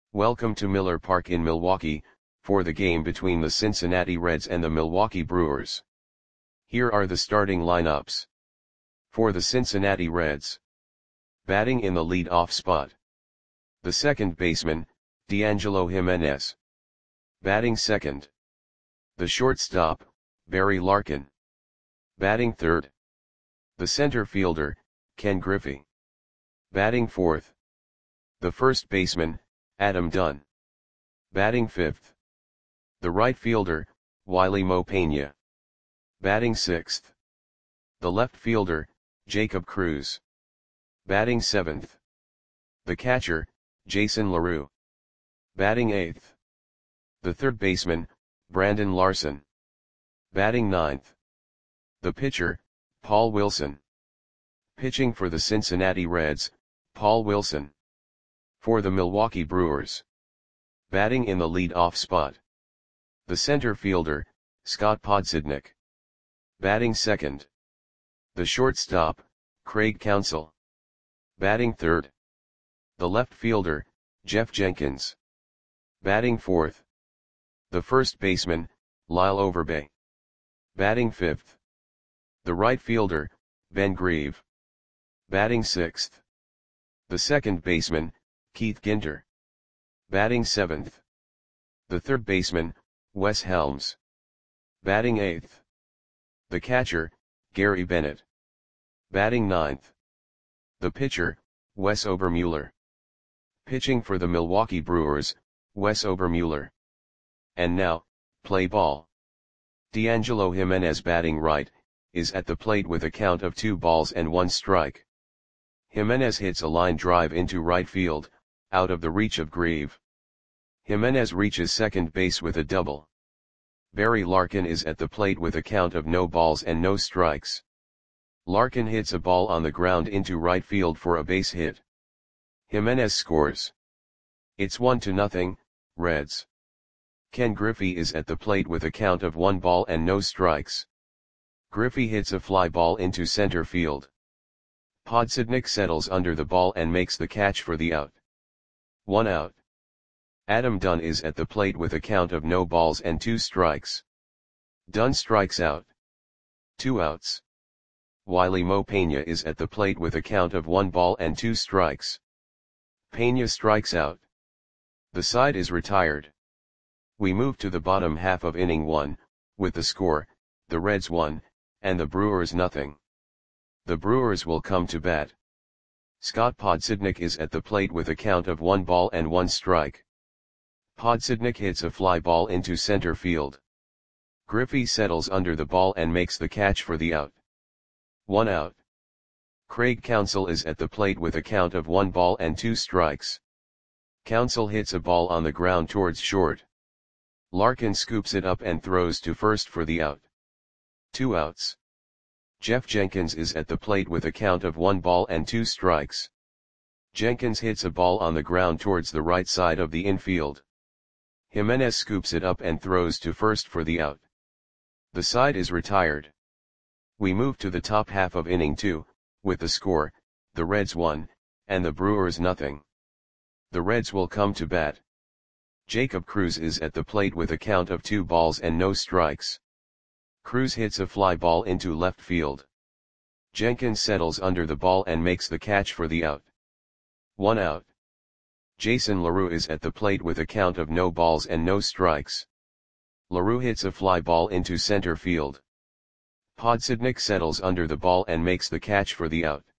Welcome to Miller Park in Milwaukee, for the game between the Cincinnati Reds and the Milwaukee Brewers. Here are the starting lineups. For the Cincinnati Reds. Batting in the lead-off spot. The second baseman, D'Angelo Jimenez. Batting second. The shortstop, Barry Larkin. Batting third. The center fielder, Ken Griffey. Batting fourth. The first baseman, Adam Dunn. Batting fifth. The right fielder, Wily Mo Peña. Batting sixth. The left fielder, Jacob Cruz. Batting seventh. The catcher, Jason LaRue. Batting eighth. The third baseman, Brandon Larson. Batting ninth. The pitcher, Paul Wilson. Pitching for the Cincinnati Reds, Paul Wilson. For the Milwaukee Brewers. Batting in the lead-off spot. The center fielder, Scott Podsednik. Batting second. The shortstop, Craig Counsell. Batting third. The left fielder, Jeff Jenkins. Batting fourth. The first baseman, Lyle Overbay. Batting fifth. The right fielder, Ben Grieve. Batting sixth. The second baseman, Keith Ginter. Batting seventh. The third baseman, Wes Helms. Batting eighth. The catcher, Gary Bennett. Batting ninth. The pitcher, Wes Obermueller. Pitching for the Milwaukee Brewers, Wes Obermueller. And now, play ball. D'Angelo Jimenez batting right, is at the plate with a count of 2 balls and 1 strike. Jimenez hits a line drive into right field, out of the reach of Grieve. Jimenez reaches second base with a double. Barry Larkin is at the plate with a count of no balls and no strikes. Larkin hits a ball on the ground into right field for a base hit. Jimenez scores. It's 1-0, Reds. Ken Griffey is at the plate with a count of 1 ball and no strikes. Griffey hits a fly ball into center field. Podsednik settles under the ball and makes the catch for the out. 1 out. Adam Dunn is at the plate with a count of no balls and 2 strikes. Dunn strikes out. 2 outs. Wily Mo Peña is at the plate with a count of 1 ball and 2 strikes. Peña strikes out. The side is retired. We move to the bottom half of inning 1, with the score, the Reds 1, and the Brewers 0. The Brewers will come to bat. Scott Podsednik is at the plate with a count of 1 ball and 1 strike. Podsednik hits a fly ball into center field. Griffey settles under the ball and makes the catch for the out. 1 out. Craig Counsell is at the plate with a count of 1 ball and 2 strikes. Counsell hits a ball on the ground towards short. Larkin scoops it up and throws to first for the out. 2 outs. Jeff Jenkins is at the plate with a count of 1 ball and 2 strikes. Jenkins hits a ball on the ground towards the right side of the infield. Jimenez scoops it up and throws to first for the out. The side is retired. We move to the top half of inning 2, with the score, the Reds 1, and the Brewers 0. The Reds will come to bat. Jacob Cruz is at the plate with a count of 2 balls and no strikes. Cruz hits a fly ball into left field. Jenkins settles under the ball and makes the catch for the out. 1 out. Jason LaRue is at the plate with a count of no balls and no strikes. LaRue hits a fly ball into center field. Podsednik settles under the ball and makes the catch for the out.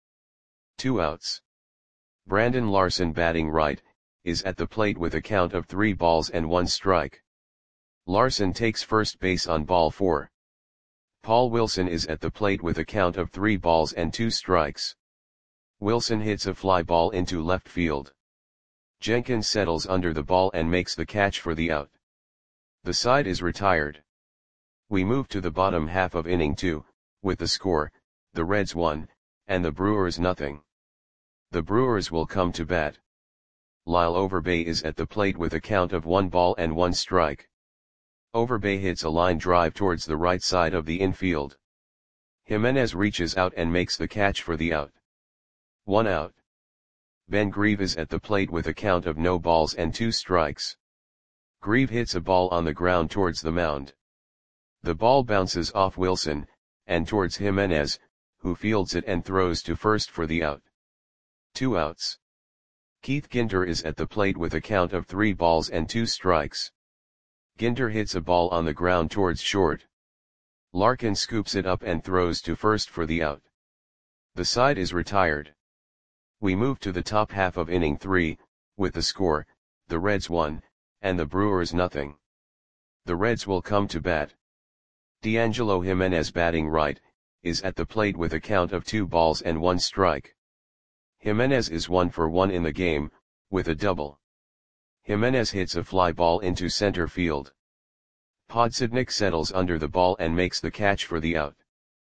2 outs. Brandon Larson batting right, is at the plate with a count of 3 balls and 1 strike. Larson takes first base on ball 4. Paul Wilson is at the plate with a count of 3 balls and 2 strikes. Wilson hits a fly ball into left field. Jenkins settles under the ball and makes the catch for the out. The side is retired. We move to the bottom half of inning 2, with the score, the Reds 1, and the Brewers 0. The Brewers will come to bat. Lyle Overbay is at the plate with a count of 1 ball and 1 strike. Overbay hits a line drive towards the right side of the infield. Jimenez reaches out and makes the catch for the out. 1 out. Ben Grieve is at the plate with a count of no balls and 2 strikes. Grieve hits a ball on the ground towards the mound. The ball bounces off Wilson, and towards Jimenez, who fields it and throws to first for the out. 2 outs. Keith Ginter is at the plate with a count of 3 balls and 2 strikes. Ginter hits a ball on the ground towards short. Larkin scoops it up and throws to first for the out. The side is retired. We move to the top half of inning 3, with the score, the Reds 1, and the Brewers nothing. The Reds will come to bat. D'Angelo Jimenez, batting right, is at the plate with a count of 2 balls and 1 strike. Jimenez is 1 for 1 in the game, with a double. Jimenez hits a fly ball into center field. Podsednik settles under the ball and makes the catch for the out.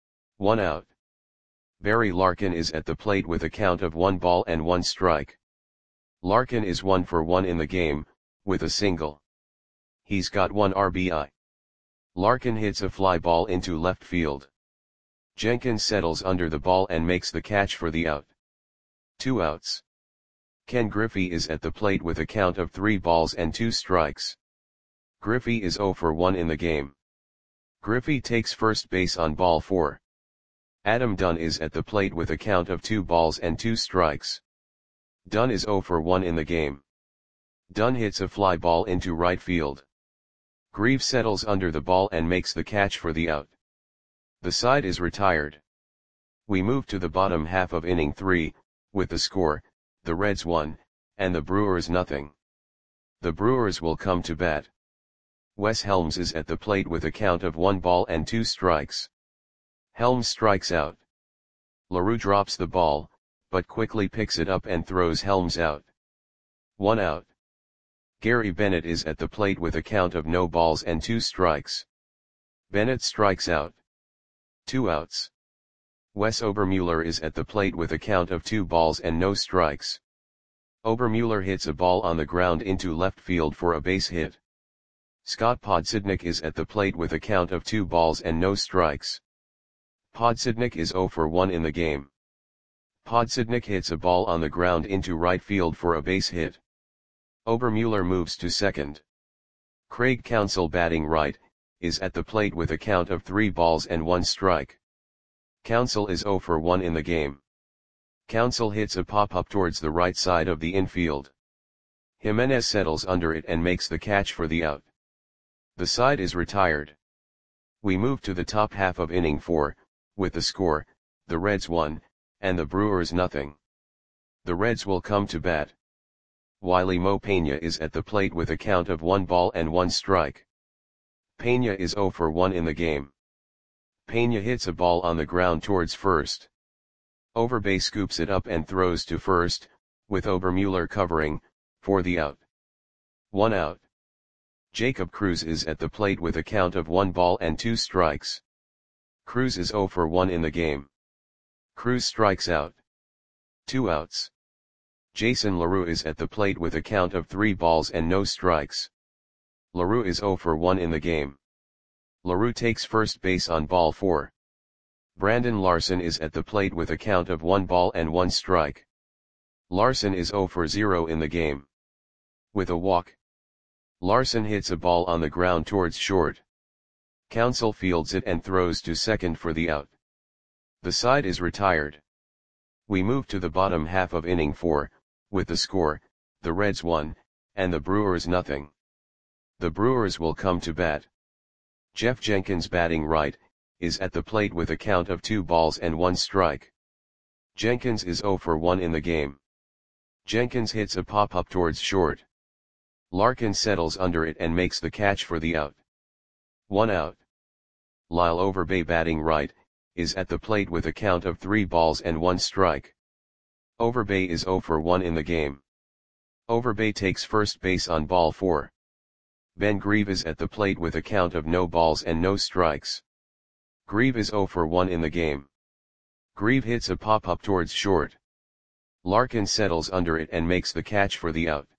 1 out. Barry Larkin is at the plate with a count of 1 ball and 1 strike. Larkin is 1 for 1 in the game, with a single. He's got 1 RBI. Larkin hits a fly ball into left field. Jenkins settles under the ball and makes the catch for the out. 2 outs. Ken Griffey is at the plate with a count of 3 balls and 2 strikes. Griffey is 0 for 1 in the game. Griffey takes first base on ball 4. Adam Dunn is at the plate with a count of 2 balls and 2 strikes. Dunn is 0 for 1 in the game. Dunn hits a fly ball into right field. Grieve settles under the ball and makes the catch for the out. The side is retired. We move to the bottom half of inning 3, with the score, the Reds 1, and the Brewers nothing. The Brewers will come to bat. Wes Helms is at the plate with a count of 1 ball and 2 strikes. Helms strikes out. LaRue drops the ball, but quickly picks it up and throws Helms out. 1 out. Gary Bennett is at the plate with a count of no balls and 2 strikes. Bennett strikes out. 2 outs. Wes Obermueller is at the plate with a count of 2 balls and no strikes. Obermueller hits a ball on the ground into left field for a base hit. Scott Podsednik is at the plate with a count of 2 balls and no strikes. Podsednik is 0 for 1 in the game. Podsednik hits a ball on the ground into right field for a base hit. Obermueller moves to second. Craig Counsell, batting right, is at the plate with a count of 3 balls and 1 strike. Counsell is 0 for 1 in the game. Counsell hits a pop-up towards the right side of the infield. Jimenez settles under it and makes the catch for the out. The side is retired. We move to the top half of inning 4, with the score, the Reds 1, and the Brewers nothing. The Reds will come to bat. Wiley Mo Peña is at the plate with a count of 1 ball and 1 strike. Peña is 0 for 1 in the game. Peña hits a ball on the ground towards first. Overbay scoops it up and throws to first, with Obermueller covering, for the out. 1 out. Jacob Cruz is at the plate with a count of 1 ball and 2 strikes. Cruz is 0 for 1 in the game. Cruz strikes out. 2 outs. Jason LaRue is at the plate with a count of 3 balls and no strikes. LaRue is 0 for 1 in the game. LaRue takes first base on ball 4. Brandon Larson is at the plate with a count of 1 ball and 1 strike. Larson is 0 for 0 in the game. With a walk. Larson hits a ball on the ground towards short. Counsell fields it and throws to second for the out. The side is retired. We move to the bottom half of inning 4, with the score, the Reds 1, and the Brewers nothing. The Brewers will come to bat. Jeff Jenkins, batting right, is at the plate with a count of 2 balls and 1 strike. Jenkins is 0 for 1 in the game. Jenkins hits a pop-up towards short. Larkin settles under it and makes the catch for the out. 1 out. Lyle Overbay, batting right, is at the plate with a count of 3 balls and 1 strike. Overbay is 0 for 1 in the game. Overbay takes first base on ball 4. Ben Grieve is at the plate with a count of no balls and no strikes. Grieve is 0 for 1 in the game. Grieve hits a pop-up towards short. Larkin settles under it and makes the catch for the out.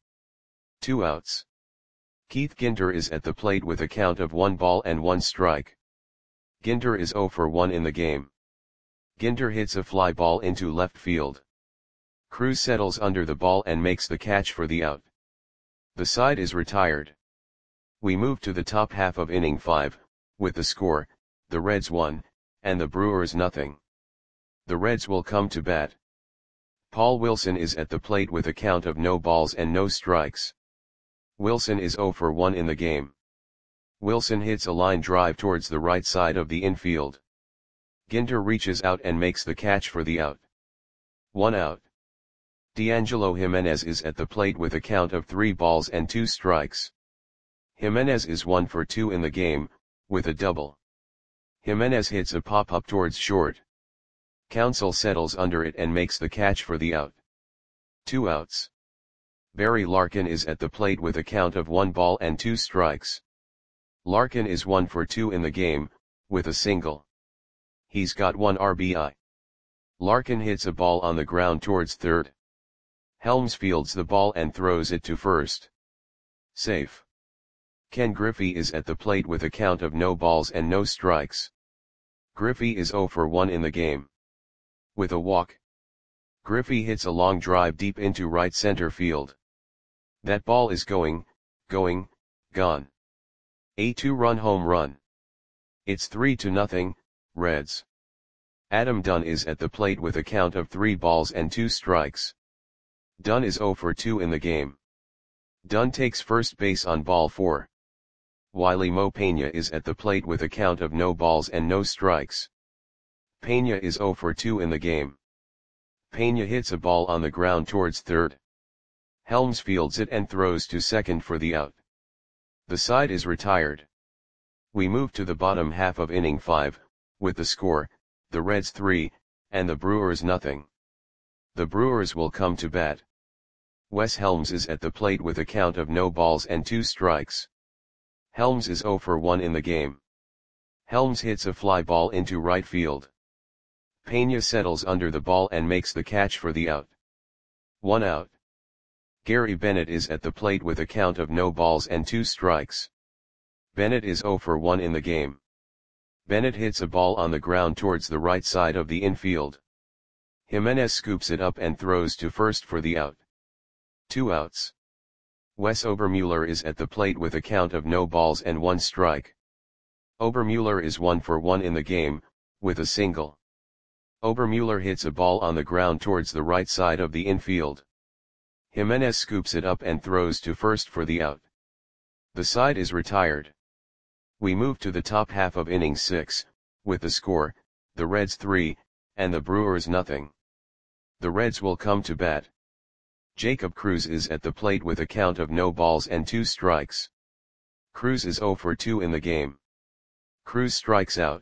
2 outs. Keith Ginter is at the plate with a count of 1 ball and 1 strike. Ginter is 0 for 1 in the game. Ginter hits a fly ball into left field. Cruz settles under the ball and makes the catch for the out. The side is retired. We move to the top half of inning 5, with the score, the Reds 1, and the Brewers nothing. The Reds will come to bat. Paul Wilson is at the plate with a count of no balls and no strikes. Wilson is 0 for 1 in the game. Wilson hits a line drive towards the right side of the infield. Ginter reaches out and makes the catch for the out. 1 out. D'Angelo Jimenez is at the plate with a count of 3 balls and 2 strikes. Jimenez is 1 for 2 in the game, with a double. Jimenez hits a pop-up towards short. Counsell settles under it and makes the catch for the out. 2 outs. Barry Larkin is at the plate with a count of 1 ball and 2 strikes. Larkin is 1 for 2 in the game, with a single. He's got 1 RBI. Larkin hits a ball on the ground towards third. Helms fields the ball and throws it to first. Safe. Ken Griffey is at the plate with a count of no balls and no strikes. Griffey is 0 for 1 in the game. With a walk. Griffey hits a long drive deep into right center field. That ball is gone. A 2-run home run. It's 3-0, Reds. Adam Dunn is at the plate with a count of 3 balls and 2 strikes. Dunn is 0 for 2 in the game. Dunn takes first base on ball 4. Wiley Mo Peña is at the plate with a count of no balls and no strikes. Peña is 0 for 2 in the game. Peña hits a ball on the ground towards third. Helms fields it and throws to second for the out. The side is retired. We move to the bottom half of inning 5, with the score, the Reds 3, and the Brewers nothing. The Brewers will come to bat. Wes Helms is at the plate with a count of no balls and 2 strikes. Helms is 0 for 1 in the game. Helms hits a fly ball into right field. Peña settles under the ball and makes the catch for the out. 1 out. Gary Bennett is at the plate with a count of no balls and 2 strikes. Bennett is 0 for 1 in the game. Bennett hits a ball on the ground towards the right side of the infield. Jimenez scoops it up and throws to first for the out. 2 outs. Wes Obermuller is at the plate with a count of no balls and 1 strike. Obermuller is 1 for 1 in the game, with a single. Obermuller hits a ball on the ground towards the right side of the infield. Jimenez scoops it up and throws to first for the out. The side is retired. We move to the top half of inning 6, with the score, the Reds 3, and the Brewers nothing. The Reds will come to bat. Jacob Cruz is at the plate with a count of no balls and 2 strikes. Cruz is 0 for 2 in the game. Cruz strikes out.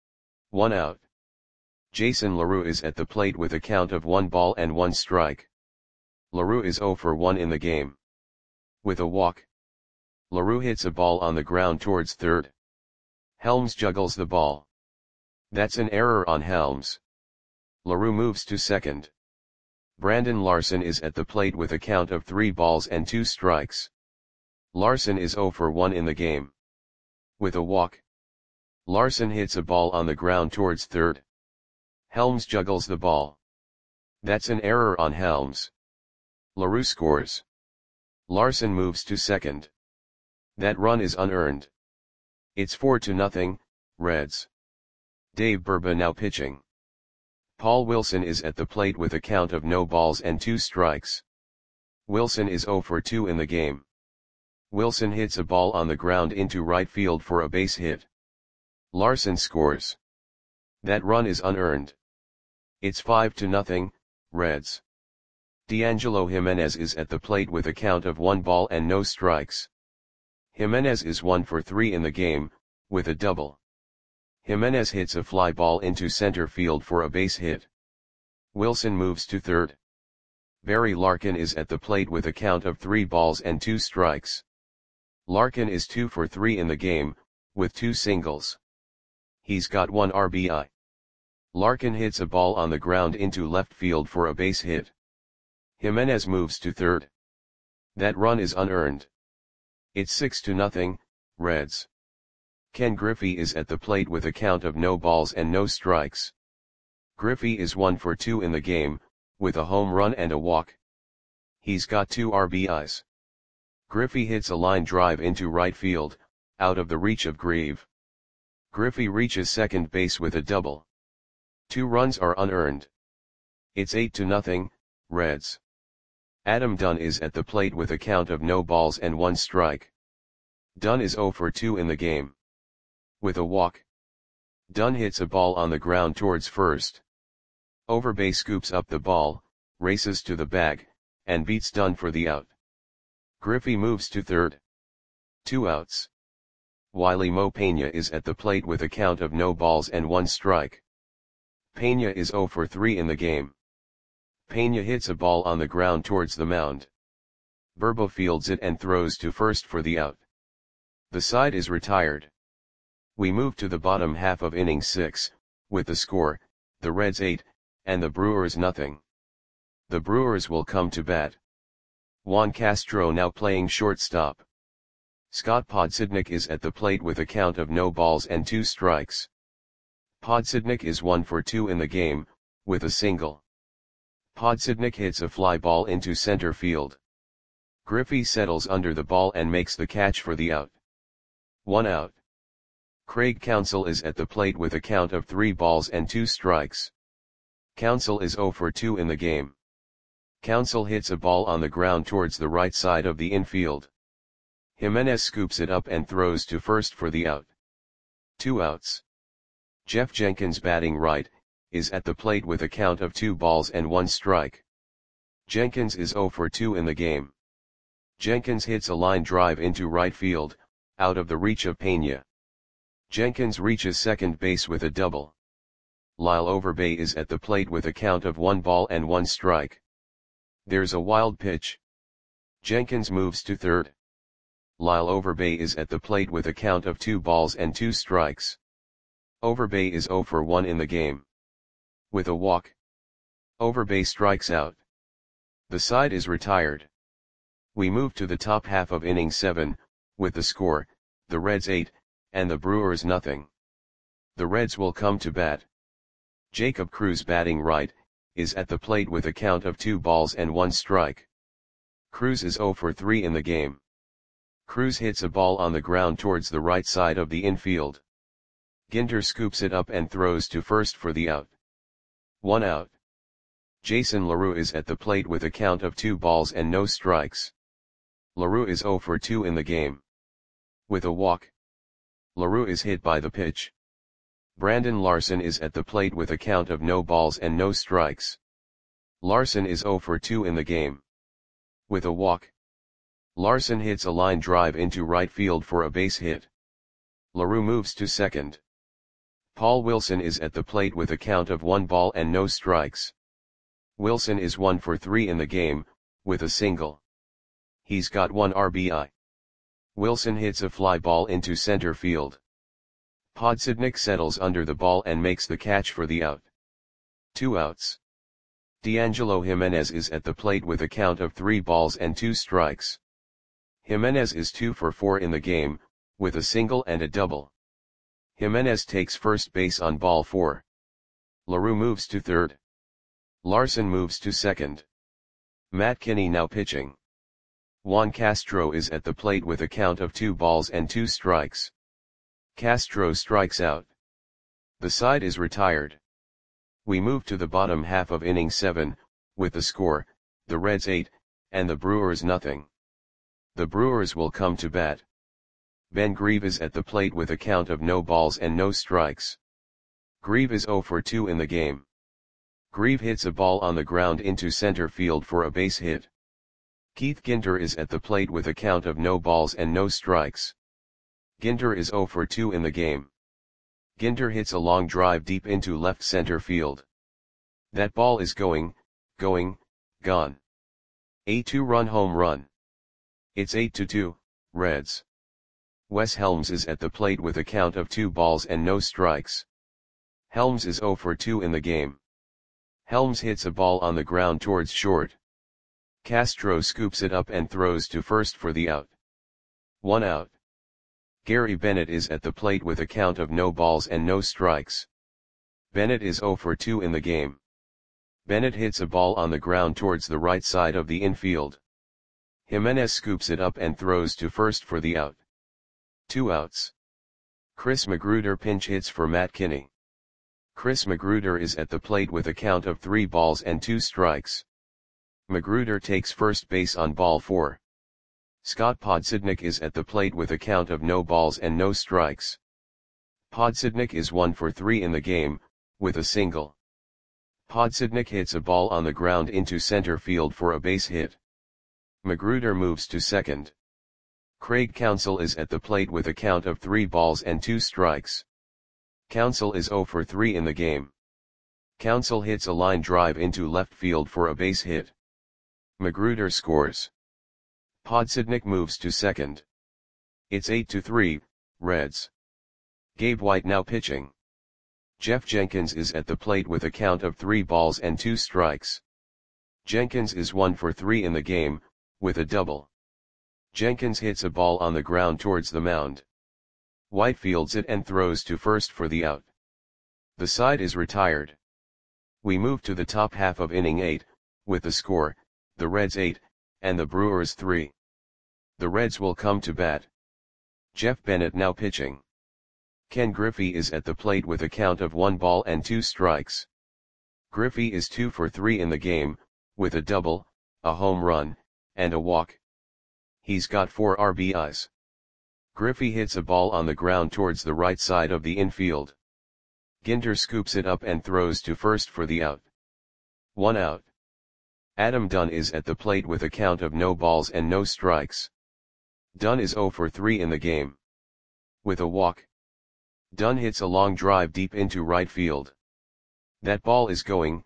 1 out. Jason LaRue is at the plate with a count of 1 ball and 1 strike. LaRue is 0 for 1 in the game. With a walk. LaRue hits a ball on the ground towards third. Helms juggles the ball. That's an error on Helms. LaRue moves to second. Brandon Larson is at the plate with a count of 3 balls and 2 strikes. Larson is 0 for 1 in the game. With a walk. Larson hits a ball on the ground towards third. Helms juggles the ball. That's an error on Helms. LaRue scores. Larson moves to second. That run is unearned. It's 4-0, Reds. Dave Burba now pitching. Paul Wilson is at the plate with a count of no balls and 2 strikes. Wilson is 0 for 2 in the game. Wilson hits a ball on the ground into right field for a base hit. Larson scores. That run is unearned. It's 5-0, Reds. D'Angelo Jimenez is at the plate with a count of 1 ball and no strikes. Jimenez is 1 for 3 in the game, with a double. Jimenez hits a fly ball into center field for a base hit. Wilson moves to third. Barry Larkin is at the plate with a count of 3 balls and 2 strikes. Larkin is 2 for 3 in the game, with 2 singles. He's got 1 RBI. Larkin hits a ball on the ground into left field for a base hit. Jimenez moves to third. That run is unearned. It's 6-0, Reds. Ken Griffey is at the plate with a count of no balls and no strikes. Griffey is 1 for 2 in the game, with a home run and a walk. He's got 2 RBIs. Griffey hits a line drive into right field, out of the reach of Grieve. Griffey reaches second base with a double. 2 runs are unearned. It's 8-0, Reds. Adam Dunn is at the plate with a count of no balls and 1 strike. Dunn is 0 for 2 in the game. With a walk. Dunn hits a ball on the ground towards first. Overbay scoops up the ball, races to the bag, and beats Dunn for the out. Griffey moves to third. 2 outs. Wiley Mo Peña is at the plate with a count of no balls and 1 strike. Peña is 0 for 3 in the game. Peña hits a ball on the ground towards the mound. Burbo fields it and throws to first for the out. The side is retired. We move to the bottom half of inning 6, with the score, the Reds 8, and the Brewers nothing. The Brewers will come to bat. Juan Castro now playing shortstop. Scott Podsednik is at the plate with a count of no balls and 2 strikes. Podsednik is 1 for 2 in the game, with a single. Podsednik hits a fly ball into center field. Griffey settles under the ball and makes the catch for the out. 1 out. Craig Counsell is at the plate with a count of 3 balls and 2 strikes. Counsell is 0 for 2 in the game. Counsell hits a ball on the ground towards the right side of the infield. Jimenez scoops it up and throws to first for the out. 2 outs. Jeff Jenkins batting right, is at the plate with a count of 2 balls and 1 strike. Jenkins is 0 for 2 in the game. Jenkins hits a line drive into right field, out of the reach of Peña. Jenkins reaches second base with a double. Lyle Overbay is at the plate with a count of 1 ball and 1 strike. There's a wild pitch. Jenkins moves to third. Lyle Overbay is at the plate with a count of 2 balls and 2 strikes. Overbay is 0 for 1 in the game. With a walk. Overbay strikes out. The side is retired. We move to the top half of inning 7, with the score, the Reds 8, and the Brewers nothing. The Reds will come to bat. Jacob Cruz batting right, is at the plate with a count of 2 balls and 1 strike. Cruz is 0 for 3 in the game. Cruz hits a ball on the ground towards the right side of the infield. Ginter scoops it up and throws to first for the out. 1 out. Jason LaRue is at the plate with a count of 2 balls and no strikes. LaRue is 0 for 2 in the game. With a walk. LaRue is hit by the pitch. Brandon Larson is at the plate with a count of no balls and no strikes. Larson is 0 for 2 in the game. With a walk. Larson hits a line drive into right field for a base hit. LaRue moves to second. Paul Wilson is at the plate with a count of 1 ball and no strikes. Wilson is 1 for 3 in the game, with a single. He's got 1 RBI. Wilson hits a fly ball into center field. Podsednik settles under the ball and makes the catch for the out. 2 outs. D'Angelo Jimenez is at the plate with a count of 3 balls and 2 strikes. Jimenez is 2 for 4 in the game, with a single and a double. Jimenez takes first base on ball 4. LaRue moves to third. Larson moves to second. Matt Kinney now pitching. Juan Castro is at the plate with a count of 2 balls and 2 strikes. Castro strikes out. The side is retired. We move to the bottom half of inning 7, with the score, the Reds 8, and the Brewers nothing. The Brewers will come to bat. Ben Grieve is at the plate with a count of no balls and no strikes. Grieve is 0 for 2 in the game. Grieve hits a ball on the ground into center field for a base hit. Keith Ginter is at the plate with a count of no balls and no strikes. Ginter is 0 for 2 in the game. Ginter hits a long drive deep into left center field. That ball is gone. A 2-run home run. It's 8-2, Reds. Wes Helms is at the plate with a count of 2 balls and no strikes. Helms is 0 for 2 in the game. Helms hits a ball on the ground towards short. Castro scoops it up and throws to first for the out. 1 out. Gary Bennett is at the plate with a count of no balls and no strikes. Bennett is 0 for 2 in the game. Bennett hits a ball on the ground towards the right side of the infield. Jimenez scoops it up and throws to first for the out. 2 outs. Chris Magruder pinch hits for Matt Kinney. Chris Magruder is at the plate with a count of 3 balls and 2 strikes. Magruder takes first base on ball 4. Scott Podsednik is at the plate with a count of no balls and no strikes. Podsednik is 1 for 3 in the game, with a single. Podsednik hits a ball on the ground into center field for a base hit. Magruder moves to second. Craig Counsell is at the plate with a count of 3 balls and 2 strikes. Counsell is 0 for 3 in the game. Counsell hits a line drive into left field for a base hit. Magruder scores. Podsednik moves to second. It's 8-3, Reds. Gabe White now pitching. Jeff Jenkins is at the plate with a count of 3 balls and 2 strikes. Jenkins is 1 for 3 in the game, with a double. Jenkins hits a ball on the ground towards the mound. White fields it and throws to first for the out. The side is retired. We move to the top half of inning 8, with the score, the Reds 8, and the Brewers 3. The Reds will come to bat. Jeff Bennett now pitching. Ken Griffey is at the plate with a count of 1 ball and 2 strikes. Griffey is 2 for 3 in the game, with a double, a home run, and a walk. He's got 4 RBIs. Griffey hits a ball on the ground towards the right side of the infield. Ginter scoops it up and throws to first for the out. 1 out. Adam Dunn is at the plate with a count of no balls and no strikes. Dunn is 0 for 3 in the game. With a walk. Dunn hits a long drive deep into right field. That ball is gone.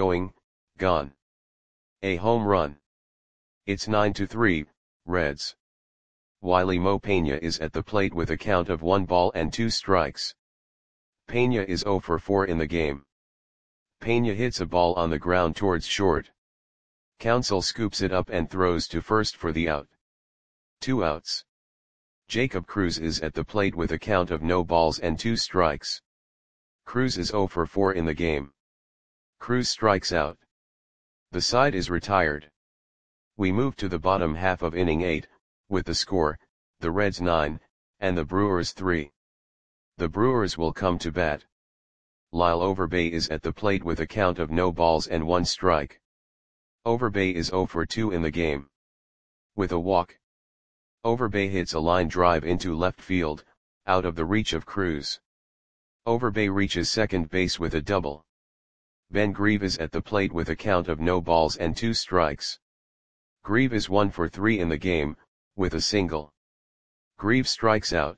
A home run. It's 9-3, Reds. Wiley Mo Pena is at the plate with a count of 1 ball and 2 strikes. Pena is 0 for 4 in the game. Pena hits a ball on the ground towards short. Counsell scoops it up and throws to first for the out. 2 outs. Jacob Cruz is at the plate with a count of no balls and 2 strikes. Cruz is 0 for 4 in the game. Cruz strikes out. The side is retired. We move to the bottom half of inning 8, with the score, the Reds 9, and the Brewers 3. The Brewers will come to bat. Lyle Overbay is at the plate with a count of no balls and 1 strike. Overbay is 0 for 2 in the game. With a walk. Overbay hits a line drive into left field, out of the reach of Cruz. Overbay reaches second base with a double. Ben Grieve is at the plate with a count of no balls and 2 strikes. Grieve is 1 for 3 in the game, with a single. Grieve strikes out.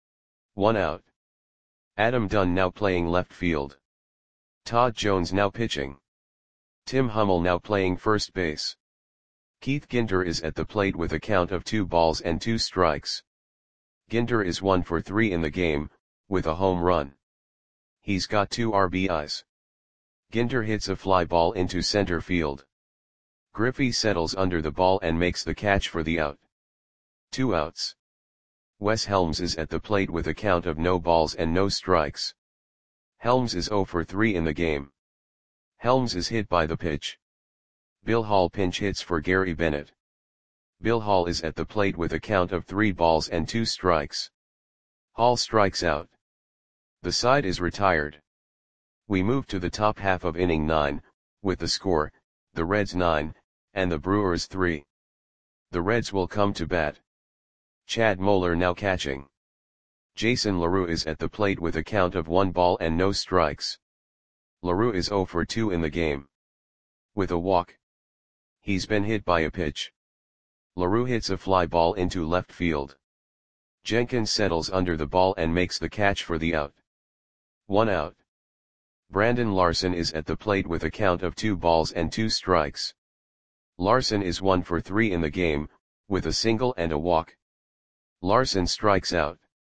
1 out. Adam Dunn now playing left field. Todd Jones now pitching. Tim Hummel now playing first base. Keith Ginter is at the plate with a count of 2 balls and 2 strikes. Ginter is 1 for 3 in the game, with a home run. He's got 2 RBIs. Ginter hits a fly ball into center field. Griffey settles under the ball and makes the catch for the out. 2 outs. Wes Helms is at the plate with a count of no balls and no strikes. Helms is 0 for 3 in the game. Helms is hit by the pitch. Bill Hall pinch hits for Gary Bennett. Bill Hall is at the plate with a count of 3 balls and 2 strikes. Hall strikes out. The side is retired. We move to the top half of inning 9, with the score, the Reds 9, and the Brewers 3. The Reds will come to bat. Chad Moeller now catching. Jason LaRue is at the plate with a count of 1 ball and no strikes. LaRue is 0 for 2 in the game. With a walk. He's been hit by a pitch. LaRue hits a fly ball into left field. Jenkins settles under the ball and makes the catch for the out. 1 out. Brandon Larson is at the plate with a count of 2 balls and 2 strikes. Larson is 1 for 3 in the game, with a single and a walk. Larson strikes out.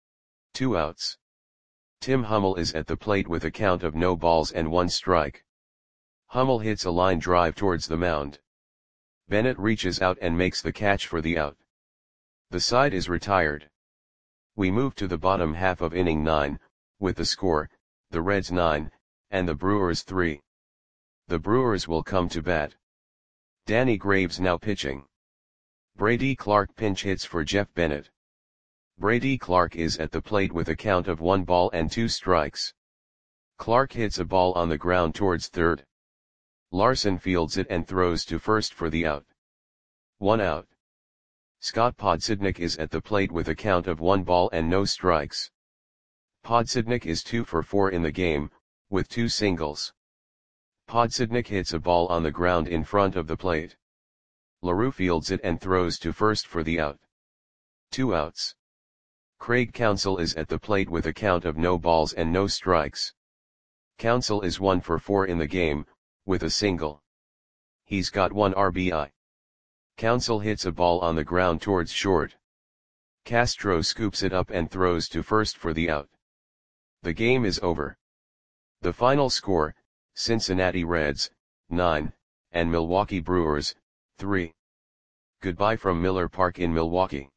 2 outs. Tim Hummel is at the plate with a count of no balls and 1 strike. Hummel hits a line drive towards the mound. Bennett reaches out and makes the catch for the out. The side is retired. We move to the bottom half of inning 9, with the score, the Reds 9, and the Brewers 3. The Brewers will come to bat. Danny Graves now pitching. Brady Clark pinch hits for Jeff Bennett. Brady Clark is at the plate with a count of 1 ball and 2 strikes. Clark hits a ball on the ground towards third. Larson fields it and throws to first for the out. 1 out. Scott Podsednik is at the plate with a count of 1 ball and no strikes. Podsednik is 2 for 4 in the game, with 2 singles. Podsednik hits a ball on the ground in front of the plate. LaRue fields it and throws to first for the out. 2 outs. Craig Counsell is at the plate with a count of no balls and no strikes. Counsell is 1 for 4 in the game, with a single. He's got 1 RBI. Counsell hits a ball on the ground towards short. Castro scoops it up and throws to first for the out. The game is over. The final score, Cincinnati Reds, 9, and Milwaukee Brewers, 3. Goodbye from Miller Park in Milwaukee.